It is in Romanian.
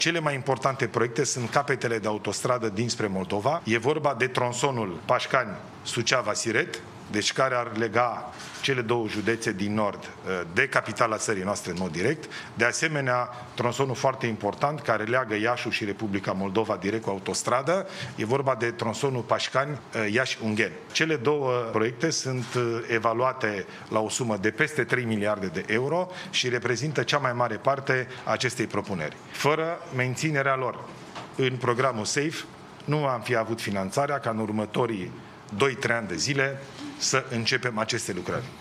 Cele mai importante proiecte sunt capetele de autostradă dinspre Moldova. E vorba de tronsonul Pașcani-Suceava-Siret, deci care ar lega cele două județe din nord de capitala țării noastre în mod direct. De asemenea, tronsonul foarte important care leagă Iașul și Republica Moldova direct cu autostradă. E vorba de tronsonul Pașcani-Iași-Ungheni. Cele două proiecte sunt evaluate la o sumă de peste 3 miliarde de euro și reprezintă cea mai mare parte a acestei propuneri. Fără menținerea lor în programul SAFE, nu am fi avut finanțarea ca în următorii 2-3 ani de zile să începem aceste lucrări.